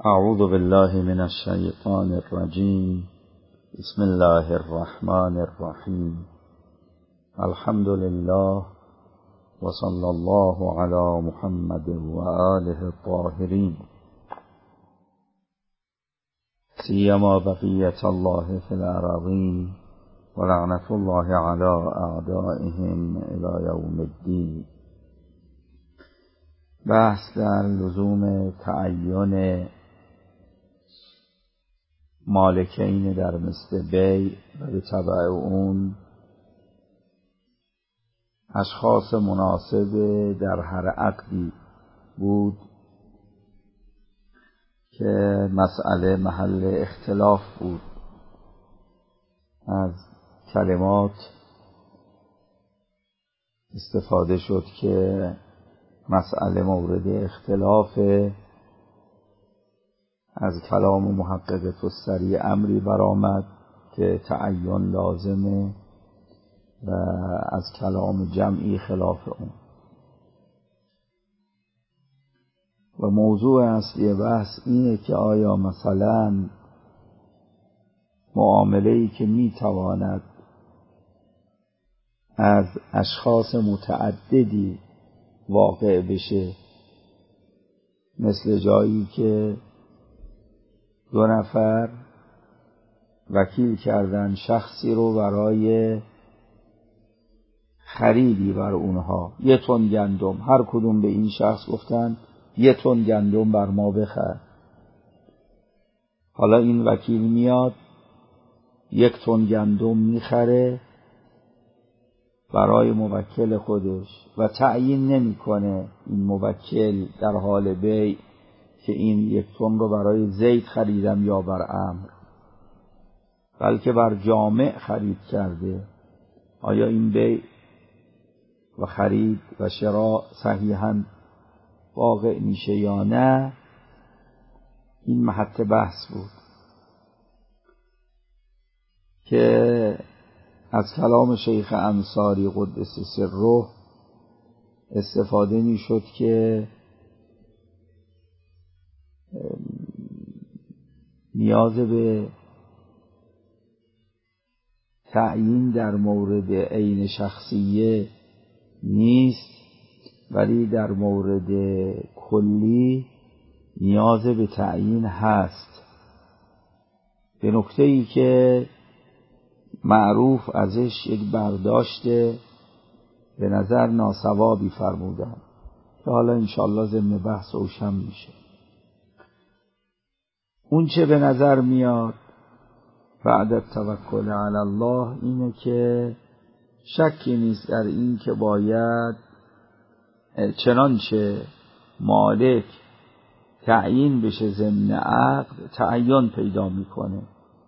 اعوذ بالله من الشیطان الرجیم. بسم الله الرحمن الرحیم. الحمد لله و صلی الله علی محمد و آله الطاهرین، سیما بقیة الله فی الأراضین و لعنة الله علی اعدائهم الی یوم الدین. بحث در لزوم تعین مالکین در مثل بیع و به تبع اون اشخاص مناسب در هر عقدی بود که مسئله محل اختلاف بود. از کلمات استفاده شد که مسئله مورد اختلاف. از کلام محقق تستری امری برآمد که تعین لازمه و از کلام جمعی خلاف اون. و موضوع اصلی بحث اینه که آیا مثلا معامله‌ای که میتواند از اشخاص متعددی واقع بشه، مثل جایی که دو نفر وکیل کردن شخصی رو برای خریدی بر اونها 1 تن گندم، هر کدوم به این شخص گفتن 1 تن گندم بر ما بخر. حالا این وکیل میاد 1 تن گندم میخره برای موکل خودش و تعیین نمیکنه این موکل در حال بیع که این 1 تن رو برای زید خریدم یا بر عمرو، بلکه بر جامع خرید کرده. آیا این بیع و خرید و شراء صحیحاً واقع میشه یا نه؟ این محط بحث بود که از کلام شیخ انصاری قدس سره استفاده میشد که نیاز به تعیین در مورد عین شخصیه نیست، ولی در مورد کلی نیاز به تعیین هست، به نکته‌ای که معروف ازش یک برداشت به نظر ناصوابی فرمودن که حالا انشاءالله ضمن بحث روشن میشه. اون چه به نظر میاد بعد التوکل علی الله اینه که شکی نیست در این که باید چنانچه مالک تعیین بشه ضمن عقد تعین پیدا میکنه.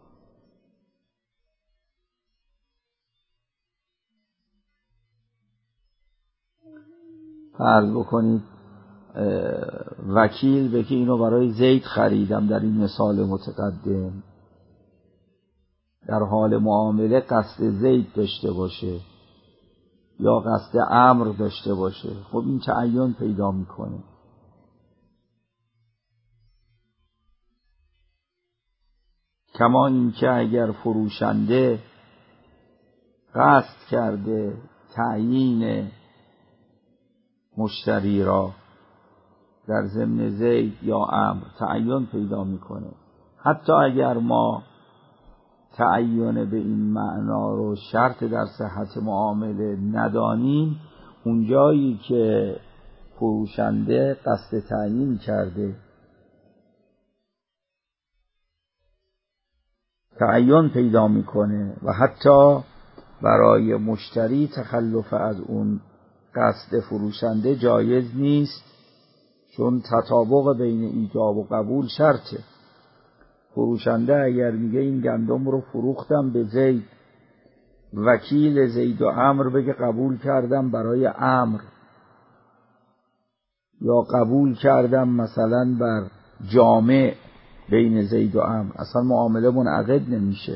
فرض بکنید وکیل بگه اینو برای زید خریدم، در این مثال متقدم در حال معامله قصد زید داشته باشه یا قصد عمرو داشته باشه، خب این تعین پیدا میکنه. کما اینکه اگر فروشنده قصد کرده تعیین مشتری را در ضمن زید یا عمرو تعین پیدا میکنه. حتی اگر ما تعین به این معنا رو شرط در صحت معامله ندانیم، اونجایی که فروشنده قصد تعیین کرده تعین پیدا میکنه و حتی برای مشتری تخلف از اون قصد فروشنده جایز نیست، چون تطابق بین ایجاب و قبول شرطه. فروشنده اگر میگه این گندم رو فروختم به زید، وکیل زید و عمرو بگه قبول کردم برای عمرو یا قبول کردم مثلا بر جامع بین زید و عمرو، اصلا معامله منعقد نمیشه.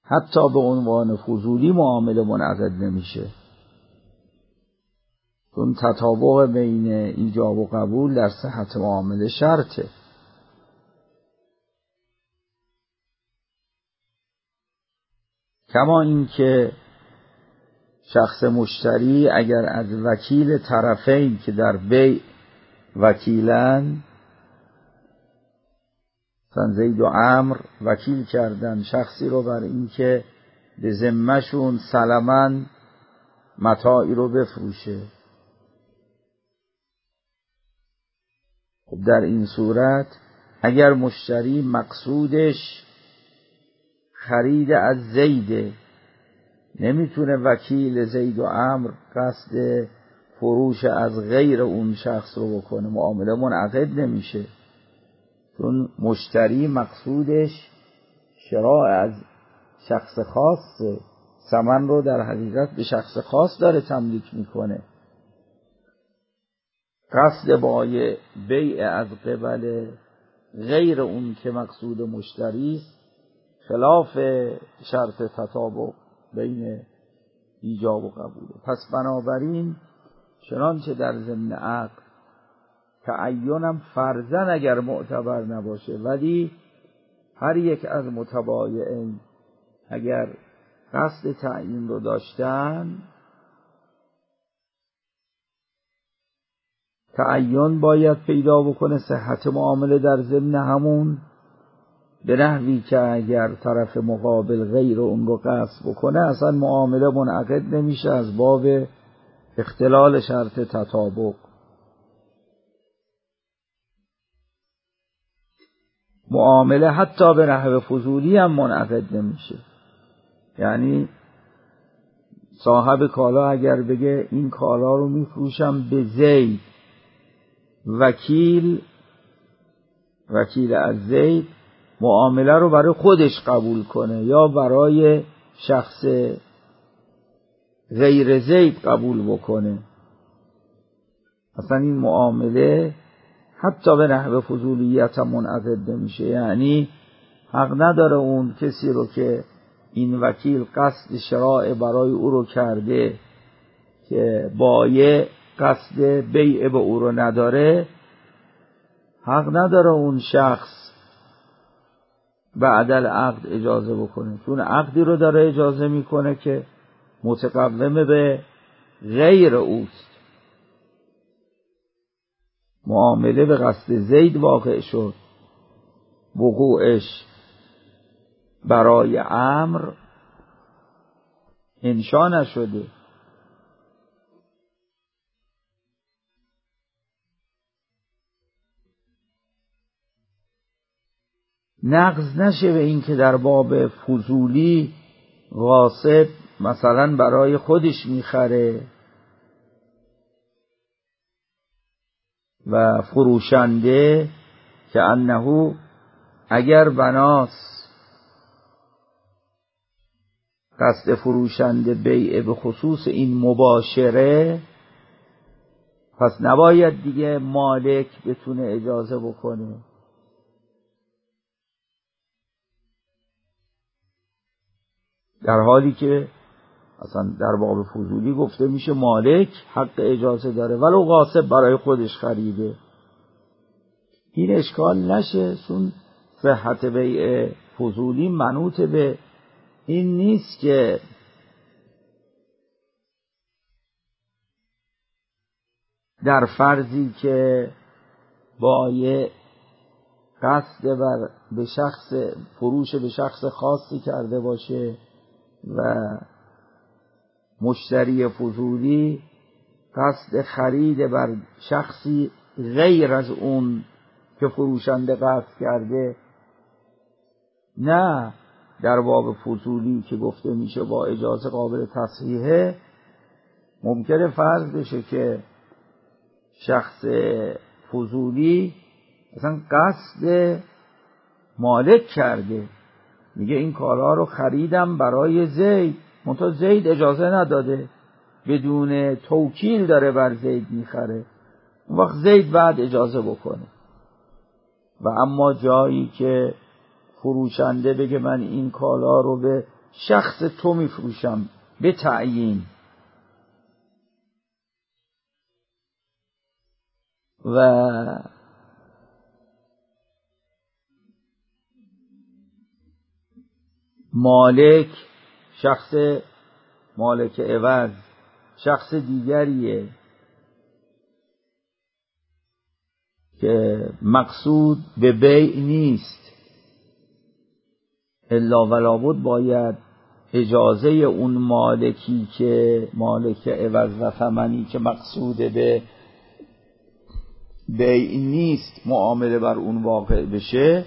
حتی به عنوان فضولی معامله منعقد نمیشه، چون تطابق بین ایجاب و قبول در صحت معامله شرطه. کما اینکه شخص مشتری اگر از وکیل طرفین که در بیع وکیلن، مثلا زید و عمرو وکیل کردن شخصی رو بر اینکه به ذمه‌شون سلماً متاعی رو بفروشه، خب در این صورت اگر مشتری مقصودش خرید از زیده، نمیتونه وکیل زید و عمرو قصد فروش از غیر اون شخص رو بکنه، معامله منعقد نمیشه، چون مشتری مقصودش شراء از شخص خاص، ثمن رو در حقیقت به شخص خاص داره تملیک میکنه. قصد بایع بیع از قبل غیر اون که مقصود مشتری است خلاف شرط تطابق بین ایجاب و قبوله. پس بنابراین چنانچه در ضمن عقد تعینم فرضاً اگر معتبر نباشه، ولی هر یک از متبایعین اگر قصد تعیین رو داشتن، تعین باید پیدا بکنه صحت معامله در ضمن همون، به نحوی که اگر طرف مقابل غیر اون رو قصد بکنه اصلا معامله منعقد نمیشه از باب اختلال شرط تطابق. معامله حتی به نحو فضولی هم منعقد نمیشه، یعنی صاحب کالا اگر بگه این کالا رو میفروشم به زید، وکیل از زید معامله رو برای خودش قبول کنه یا برای شخص غیر زید قبول بکنه، اصلا این معامله حتی به نحو فضولیت هم منعقد نمیشه. یعنی حق نداره اون کسی رو که این وکیل قصد شراء برای او رو کرده که بایع قصد بیع به او رو نداره، حق نداره اون شخص بعد العقد اجازه بکنه، چون عقدی رو داره اجازه میکنه که متقوم به غیر اوست. معامله به قصد زید واقع شد، وقوعش برای عمرو انشا نشده. نقض نشه به این که در باب فضولی غاصب مثلا برای خودش میخره و فروشنده که انه اگر بناس قصد فروشنده بیع به خصوص این مباشره، پس نباید دیگه مالک بتونه اجازه بکنه. در حالی که اصلا در باب فضولی گفته میشه مالک حق اجازه داره ولو غاصب برای خودش خریده. این اشکال نشه، چون صحت بیع فضولی منوط به این نیست که در فرضی که بایع قصد به شخص فروش به شخص خاصی کرده باشه و مشتری فضولی قصد خرید بر شخصی غیر از اون که فروشنده قصد کرده، نه در باب فضولی که گفته میشه با اجازه قابل تصحیحه، ممکنه فرض بشه که شخص فضولی اصلا قصد مالک کرده، میگه این کالا رو خریدم برای زید، منتها زید اجازه نداده، بدون توکیل داره بر زید میخره، اون وقت زید بعد اجازه بکنه. و اما جایی که فروشنده بگه من این کالا رو به شخص تو میفروشم به تعیین و مالک، شخص مالک عوض شخص دیگریه که مقصود به بیع نیست، الا ولا بد باید اجازه اون مالکی که مالک عوض و ثمنی که مقصود به بیع نیست معامله بر اون واقع بشه.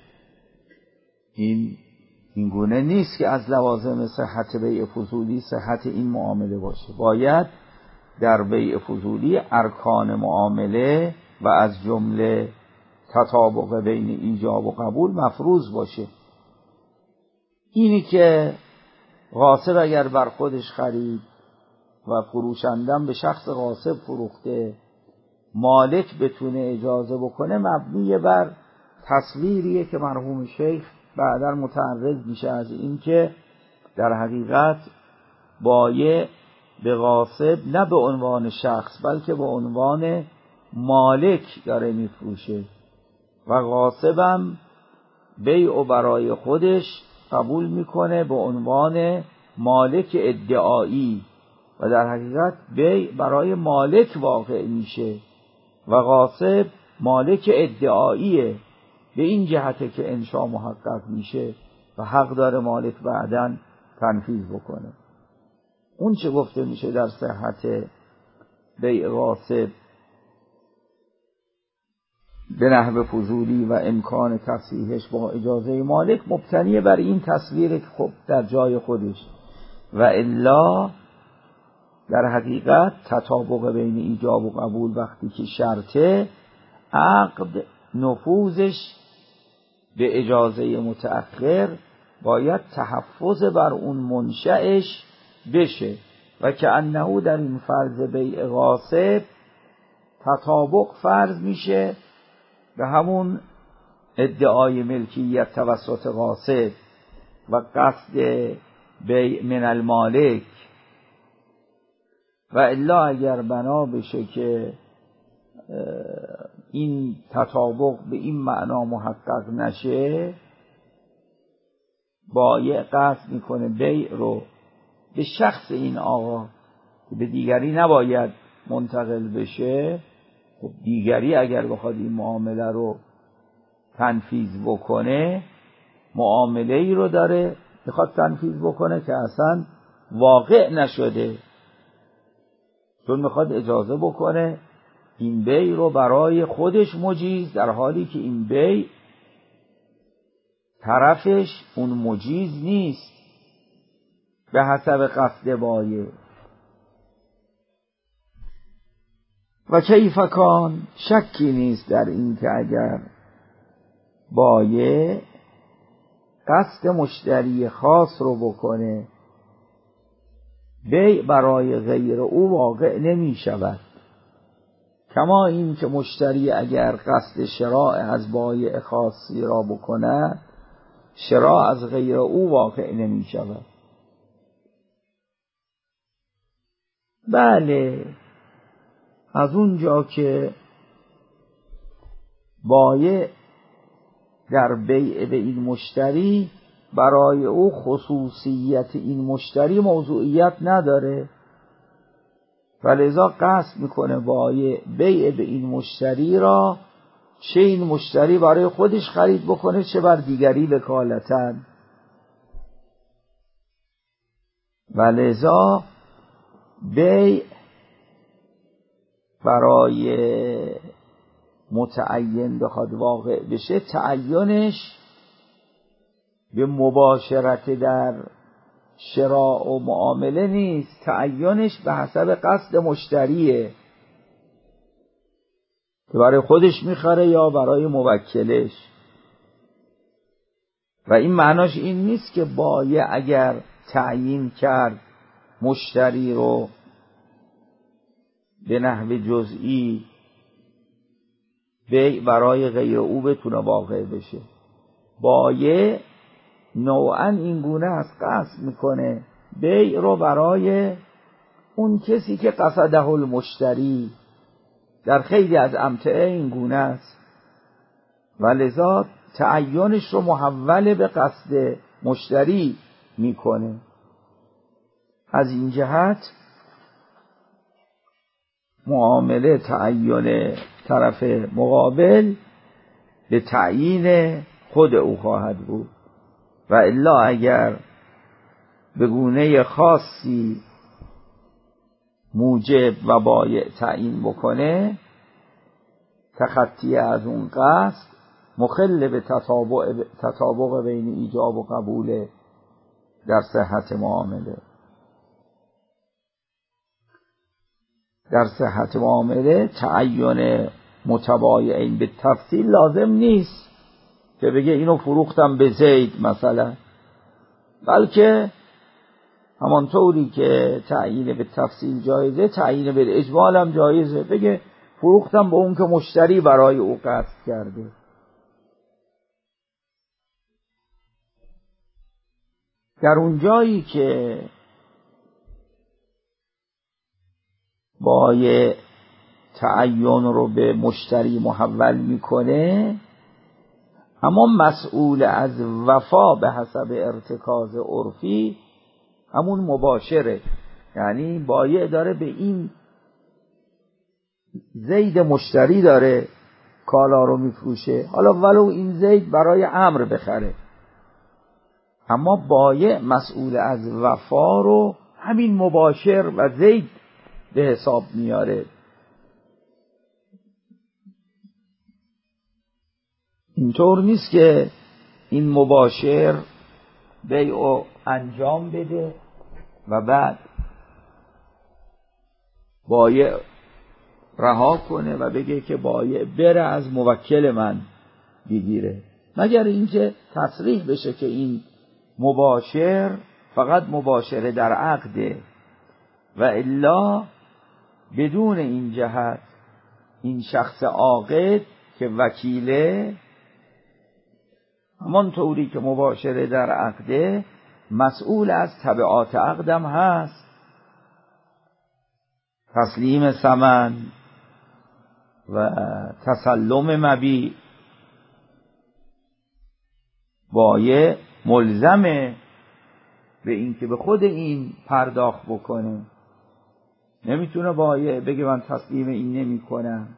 این گونه نیست که از لوازم صحت بیع فضولی صحت این معامله باشه. باید در بیع فضولی ارکان معامله و از جمله تطابق بین ایجاب و قبول مفروض باشه. اینی که غاصب اگر بر خودش خرید و فروشندم به شخص غاصب فروخته، مالک بتونه اجازه بکنه مبنی بر تصویریه که مرحوم شیخ بعدا متعرض میشه از این که در حقیقت بایع به غاصب نه به عنوان شخص بلکه به عنوان مالک داره میفروشه و غاصبم بیع برای خودش قبول میکنه به عنوان مالک ادعایی و در حقیقت بیع برای مالک واقع میشه و غاصب مالک ادعاییه. به این جهته که انشاء محقق میشه و حق داره مالک بعداً تنفیذ بکنه. اون چه گفته میشه در صحت بیع غاصب به نحو فضولی و امکان تصحیحش با اجازه مالک مبتنی بر این تصویر که خب در جای خودش و الا در حقیقت تطابق بین ایجاب و قبول وقتی که شرطه، عقد نفوذش به اجازه متأخر باید تحفظ بر اون منشأش بشه و که انه در این فرض بیع غاصب تطابق فرض میشه به همون ادعای ملکیت توسط غاصب و قصد بیع من المالک و الا اگر بنا بشه که این تطابق به این معنا محقق نشه، بایع قصد میکنه بیع رو به شخص این آقا که به دیگری نباید منتقل بشه. خب دیگری اگر بخواد این معامله رو تنفیذ بکنه، معامله ای رو داره میخواد تنفیذ بکنه که اصلا واقع نشده، چون میخواد اجازه بکنه این بیع رو برای خودش مجیز، در حالی که این بیع طرفش اون مجیز نیست به حسب قصد بایع. و کیف کان، شکی نیست در این که اگر بایع قصد مشتری خاص رو بکنه، بیع برای غیر او واقع نمی شود، کما این که مشتری اگر قصد شراء از بایع خاصی را بکند، شراء از غیر او واقع نمی شود. بله، از اونجا که بایع در بیع به این مشتری برای او خصوصیت این مشتری موضوعیت نداره، ولذا قصد میکنه بایع بیع به این مشتری را چه این مشتری برای خودش خرید بکنه چه بر دیگری وکالتاً، ولذا بیع برای متعین بخواد واقع بشه، تعینش به مباشرت در شراء و معامله نیست، تعینش به حسب قصد مشتریه که برای خودش میخره یا برای موکلش. و این معناش این نیست که بایع اگر تعیین کرد مشتری رو به نحو جزئی، بیع برای غیر او بتونه واقع بشه. بایع نوعا این گونه است، قصد میکنه بیع رو برای اون کسی که قصده المشتری. در خیلی از امتعه این گونه است و لذا تعینش رو محول به قصد مشتری میکنه. از این جهت معامله تعین طرف مقابل به تعیین خود او خواهد بود و الا اگر به گونه خاصی موجب و بایع تعیین بکنه، تخطی از اون قصد مخل به تطابق بین ایجاب و قبول در صحت معامله. در صحت معامله تعین متبایعین به تفصیل لازم نیست که بگه اینو فروختم به زید مثلا، بلکه همانطوری که تعیین به تفصیل جایزه، تعیین به اجمال هم جایزه. بگه فروختم به اون که مشتری برای او قصد کرده. در اون جایی که بایع تعین رو به مشتری محول میکنه، اما مسئول از وفا به حسب ارتکاز عرفی همون مباشره. یعنی بایع داره به این زید مشتری داره کالا رو میفروشه، حالا ولو این زید برای عمرو بخره، اما بایع مسئول از وفا رو همین مباشر و زید به حساب میاره. اینطور نیست که این مباشر بیعو انجام بده و بعد بایع رها کنه و بگه که بایع بره از موکل من بگیره، مگر اینکه تصریح بشه که این مباشر فقط مباشره در عقده و الا بدون این جهت این شخص عاقد که وکیله، همان طوری که مباشره در عقده، مسئول از تبعات عقدم هست، تسلیم ثمن و تسلم مبیع. بایع ملزمه به این که به خود این پرداخت بکنه. نمیتونه بایع بگه من تسلیم این نمی کنم،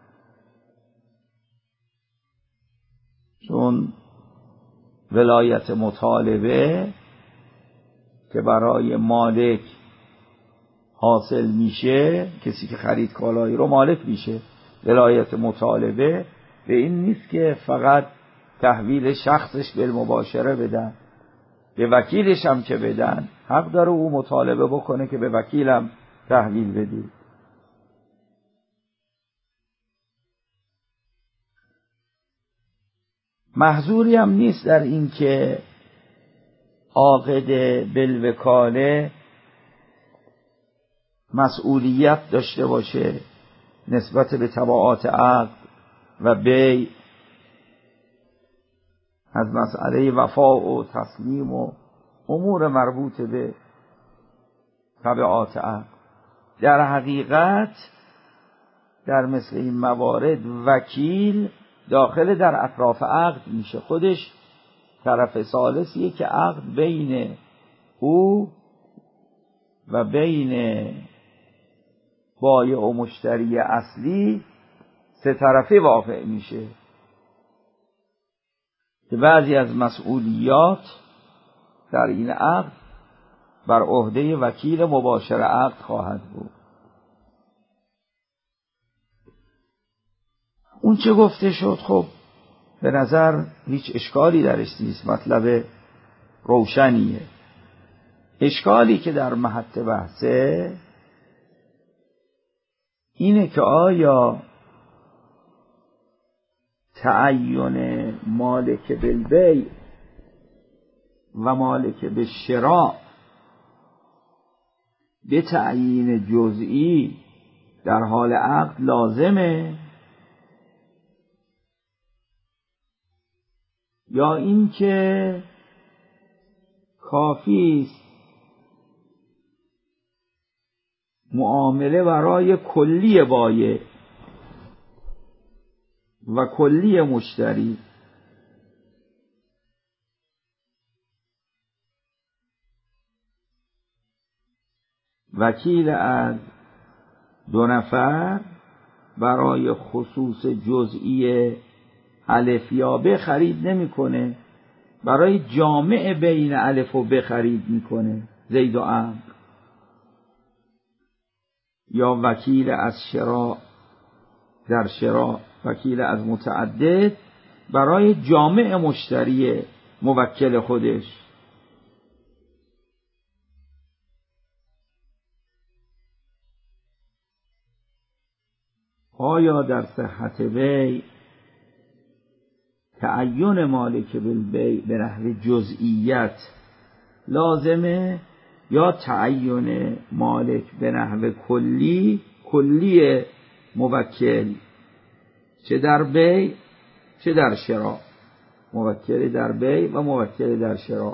چون ولایت مطالبه که برای مالک حاصل میشه، کسی که خرید کالایی رو مالک میشه، ولایت مطالبه به این نیست که فقط تحویل شخصش به مباشره بدن، به وکیلش هم که بدن حق داره او مطالبه بکنه که به وکیلم تحویل بدید. محظوری هم نیست در این که عاقد بالوکاله مسئولیت داشته باشه نسبت به تبعات عقد و بیع، از مسئله وفا و تسلیم و امور مربوط به تبعات عقد. در حقیقت در مثل این موارد وکیل داخل در اطراف عقد میشه، خودش طرف ثالثیه که عقد بین او و بین بایع و مشتری اصلی سه طرفه واقع میشه که بعضی از مسئولیات در این عقد بر عهده وکیل مباشر عقد خواهد بود. اون چه گفته شد خب به نظر هیچ اشکالی درش نیست، مطلب روشنیه. اشکالی که در محط بحثه اینه که آیا تعین مالک بالبیع و مالک بالشراء به تعیین جزئی در حال عقد لازمه، یا این که کافی است معامله برای کلی بایع و کلی مشتری. وکیل از 2 نفر برای خصوص جزئی الف یا ب خرید نمیکنه، برای جامع بین الف و ب خرید میکنه، زید و عمرو. یا وکیل از شراء در شراء، وکیل از متعدد برای جامع مشتری موکل خودش. آیا در صحت بیع تعین مالک بالبیع به نحو جزئیت لازمه یا تعین مالک به نحو کلی موکل، چه در بیع چه در شراء، موکل در بیع و موکل در شراء؟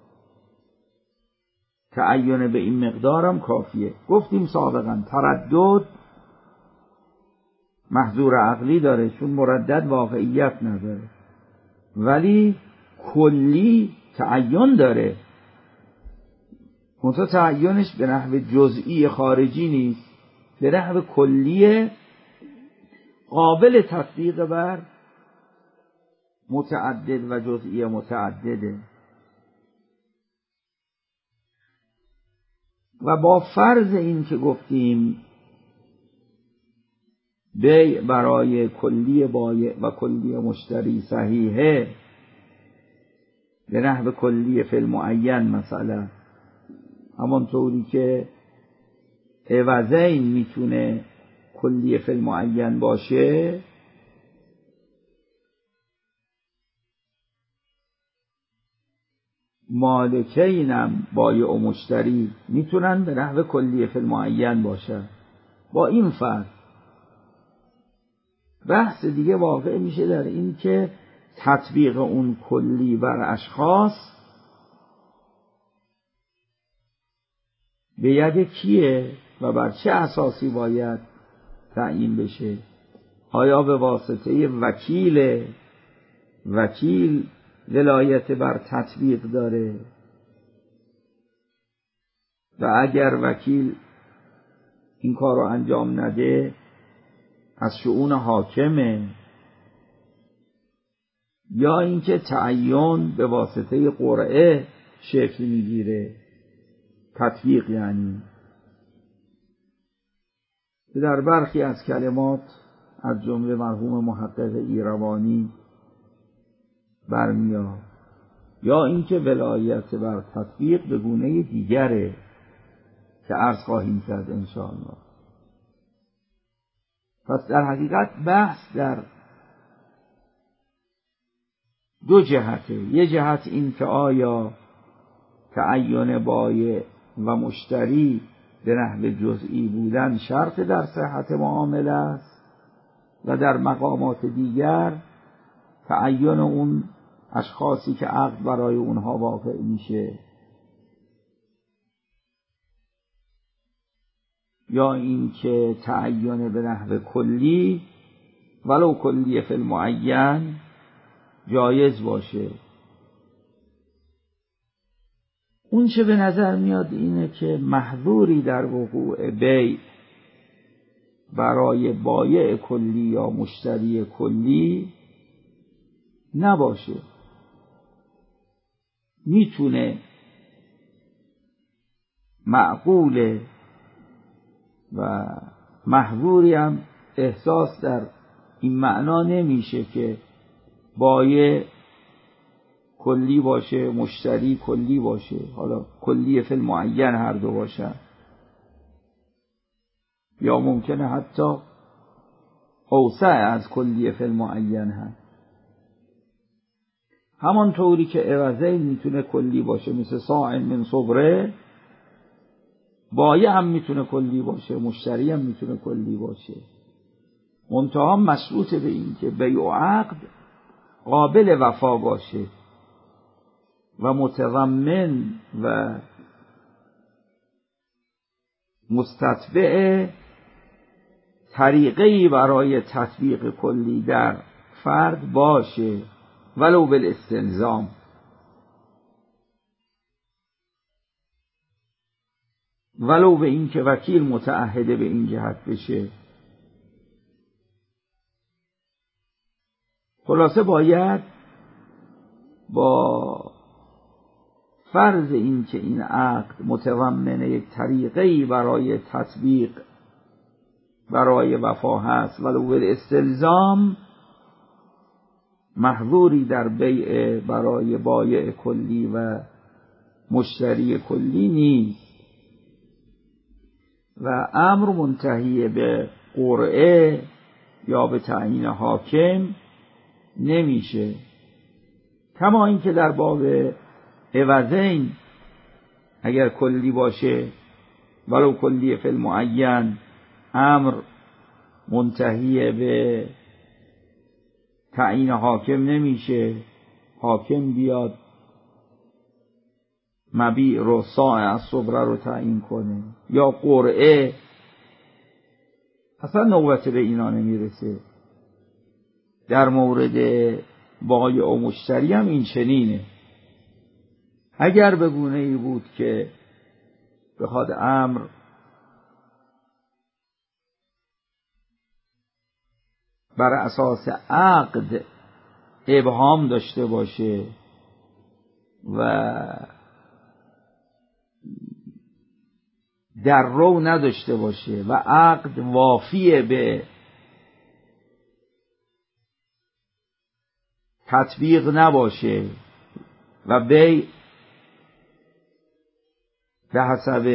تعین به این مقدارم کافیه. گفتیم سابقا تردد محظور عقلی داره چون مردد واقعیت نداره، ولی کلی تعین داره، منتها تعینش به نحو جزئی خارجی نیست، به نحو کلی قابل تطبیق بر متعدد و جزئی متعدده. و با فرض این که گفتیم بیع برای کلی بایع و کلی مشتری صحیحه به نحو کلی فی المعین، مثلا همانطوری که عوضین میتونه کلی فی المعین باشه، مالکینم بایع و مشتری میتونن به نحو کلی فی المعین باشن. با این فرض بحث دیگه واقع میشه در این که تطبیق اون کلی بر اشخاص به ید کیه و بر چه اساسی باید تعیین بشه. آیا به واسطه وکیل ولایت بر تطبیق داره و اگر وکیل این کار رو انجام نده از شؤون حاکمه، یا اینکه تعین به واسطه قرعه شکل میگیره، تطبیق یعنی در برخی از کلمات از جمله مرحوم محقق ایروانی برمیاد، یا اینکه ولایت بر تطبیق به گونه دیگره که عرض خواهیم کرد انشاءالله. پس در حقیقت بحث در 2 جهته. یه جهت این که آیا تعین بایع و مشتری به نحو جزئی بودن شرط در صحت معامله است، و در مقامات دیگر تعین اون اشخاصی که عقد برای اونها واقع میشه، یا این که تعین به نحو کلی ولو کلی فی المعین جایز باشه. اون چه به نظر میاد اینه که محظوری در وقوع بیع برای بایع کلی یا مشتری کلی نباشه، میتونه معقوله و محظوری هم احساس در این معنا نمیشه که بایع کلی باشه مشتری کلی باشه، حالا کلی فی المعین هر دو باشن، یا ممکنه حتی اوسع از کلی فی المعین هم. همانطوری که عوضین میتونه کلی باشه مثل صاع من صبره، بایع هم میتونه کلی باشه، مشتری هم میتونه کلی باشه، منتها مشروط به این که بیع و عقد قابل وفا باشه. و متضمن و مستتبع طریقه‌ای برای تطبیق کلی در فرد باشه، ولو بالاستلزام، ولو به این که وکیل متعهده به این جهت بشه. خلاصه باید با فرض این که این عقد متضمن یک طریقه‌ای برای تطبیق برای وفا هست، ولو بالاستلزام، محظوری در بیع برای بایع کلی و مشتری کلی نیست و امر منتهی به قرعه یا به تعیین حاکم نمیشه. کما اینکه در باب عوضین اگر کلی باشه ولو کلی فی المعین، امر منتهی به تعیین حاکم نمیشه، حاکم بیاد مبیع رو صاع از صبره رو تعیین کنه یا قرعه، اصلا نوبت به اینا نمیرسه. در مورد بایع و مشتری هم این چنینه. اگر به گونه‌ای بود که بخواد امر بر اساس عقد ابهام داشته باشه و در رو نداشته باشه و عقد وافیه به تطبیق نباشه و بیع به حسب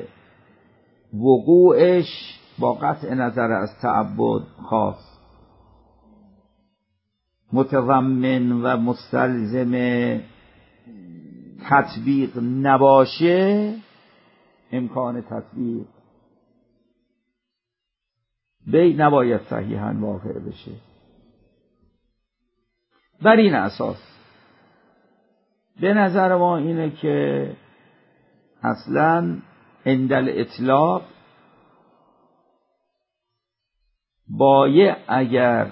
وقوعش با قطع نظر از تعبد خاص متضمن و مستلزم تطبیق نباشه، امکان تطبیق بیع نباید صحیحاً واقع بشه. بر این اساس به نظر ما اینه که اصلاً عند الاطلاق بایع اگر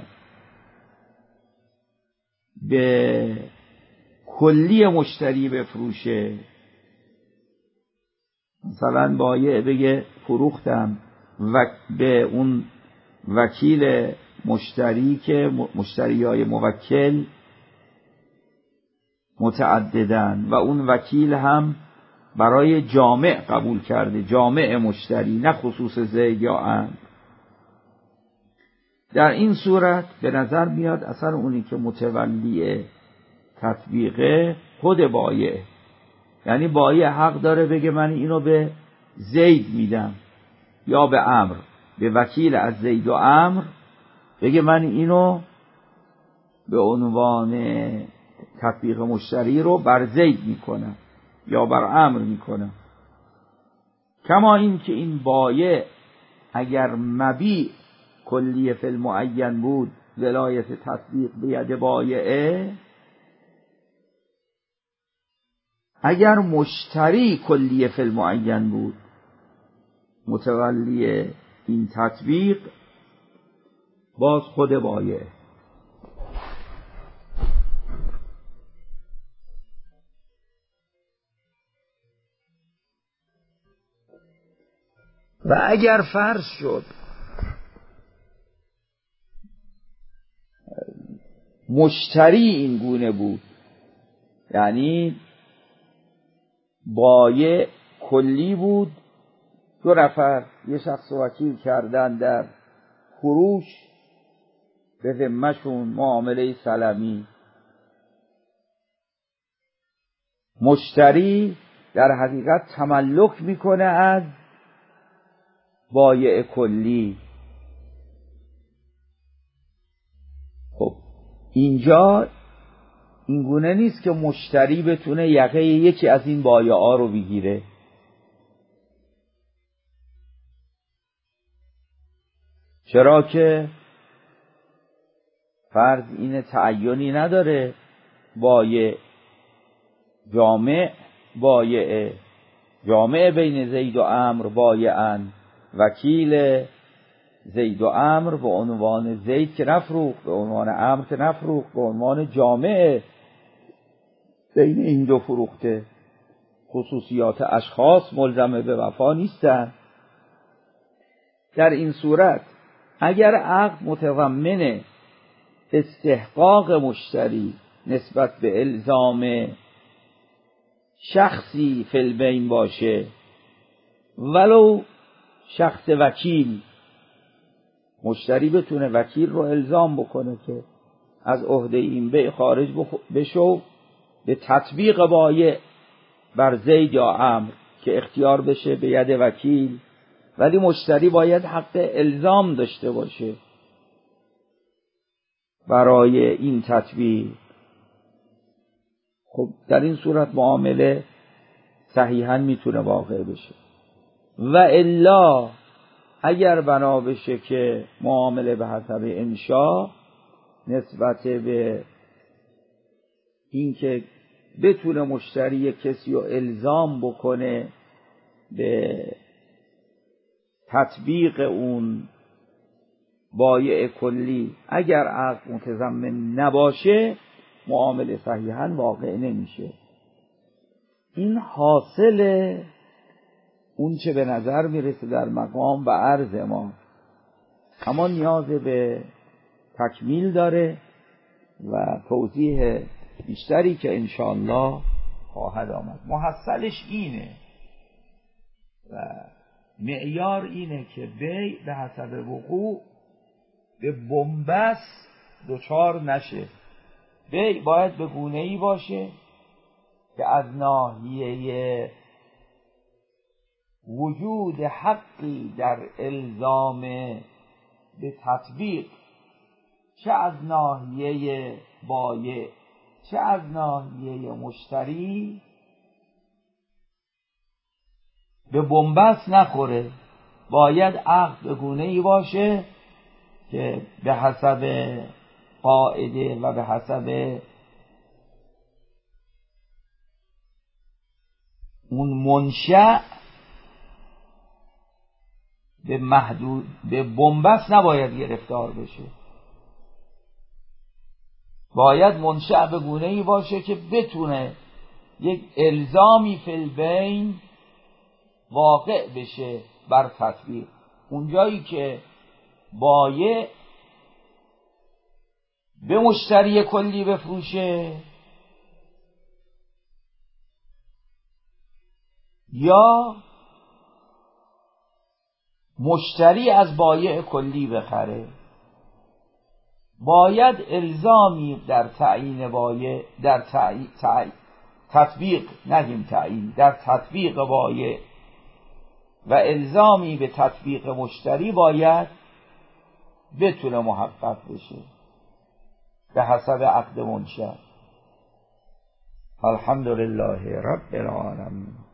به کلی مشتری بفروشه، مثلا بایع بگه فروختم و به اون وکیل مشتری که مشتریای موکل متعددن و اون وکیل هم برای جامع قبول کرده، جامع مشتری، نه خصوص زید یا عمرو، در این صورت به نظر میاد اصلا اونی که متولی تطبیقه خود بایع، یعنی بایع حق داره بگه من اینو به زید میدم یا به عمرو، به وکیل از زید و عمرو بگه من اینو به عنوان تطبیق مشتری رو بر زید میکنم یا بر عمرو میکنم. کما این که این بایع اگر مبیع کلیه فی المعین بود ولایت تطبیق به ید بایعه، اگر مشتری کلیه فی المعین بود متولی این تطبیق باز خود بایع. و اگر فرض شد مشتری این گونه بود، یعنی بایع کلی بود، دو نفر یه شخص وکیل کردن در فروش به ذمه‌شون معامله سلمی، مشتری در حقیقت تملک میکنه از بایع کلی. خب اینجا این گونه نیست که مشتری بتونه یقه یکی از این بایعا رو بگیره، چرا که فرض اینه تعینی نداره بایع جامع بایعه، جامع بین زید و عمرو بایعن، وکیل زید و عمرو به عنوان زید که نفروخت، به عنوان عمرو که نفروخت، به عنوان جامع بین این دو فروخته. خصوصیات اشخاص ملزم به وفا نیستند. در این صورت اگر عقد متضمن استحقاق مشتری نسبت به الزام شخصی فی البین باشه، ولو شخص وکیل، مشتری بتونه وکیل رو الزام بکنه که از عهده این بیع خارج بشو به تطبیق بایع بر زید یا عمرو که اختیار بشه به ید وکیل، ولی مشتری باید حق الزام داشته باشه برای این تطبیق. خب در این صورت معامله صحیحاً میتونه واقع بشه. و الا اگر بنا بشه که معامله به حسب انشاء نسبت به این که بتونه مشتری کسی رو الزام بکنه به تطبیق اون بایع کلی، اگر عقد متضمن نباشه معامله صحیحاً واقع نمیشه. این حاصل اون چه به نظر میرسه در مقام و عرض ما، اما نیاز به تکمیل داره و توضیح بیشتری که انشاءالله خواهد آمد. محصلش اینه و معیار اینه که بیع به حسب وقوع به بنبست دچار نشه. بیع باید به گونه‌ای باشه که از ناحیه وجود حقی در الزام به تطبیق، چه از ناحیه بایع چه از ناحیه مشتری، به بنبست نخوره. باید عقد به گونه‌ای باشه که به حسب قاعده و به حسب اون منشأ به بنبست نباید گرفتار بشه. باید منشأ به گونه‌ای باشه که بتونه یک الزامی فی البین واقع بشه بر تطبیق. اونجایی که بایع به مشتری کلی بفروشه یا مشتری از بایع کلی بخره، باید الزامی در تعیین بایع، در تطبیق، نگیم تعیین، در تطبیق بایع و الزامی به تطبیق مشتری باید بتونه محقق بشه به حسب عقد منشأ. الحمدلله رب العالمین.